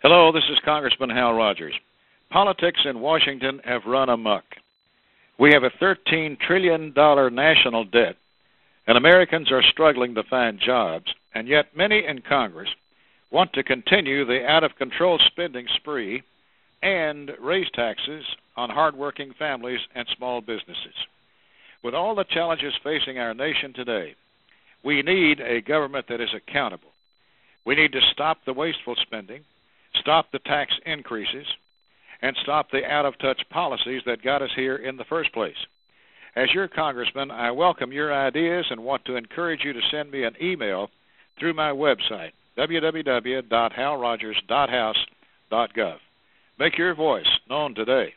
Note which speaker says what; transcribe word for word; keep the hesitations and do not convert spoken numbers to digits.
Speaker 1: Hello, this is Congressman Hal Rogers. Politics in Washington have run amok. We have a thirteen trillion dollars national debt, and Americans are struggling to find jobs, and yet many in Congress want to continue the out-of-control spending spree and raise taxes on hardworking families and small businesses. With all the challenges facing our nation today, we need a government that is accountable. We need to stop the wasteful spending, stop the tax increases, and stop the out-of-touch policies that got us here in the first place. As your congressman, I welcome your ideas and want to encourage you to send me an email through my website, w w w dot hal rogers dot house dot gov. Make your voice known today.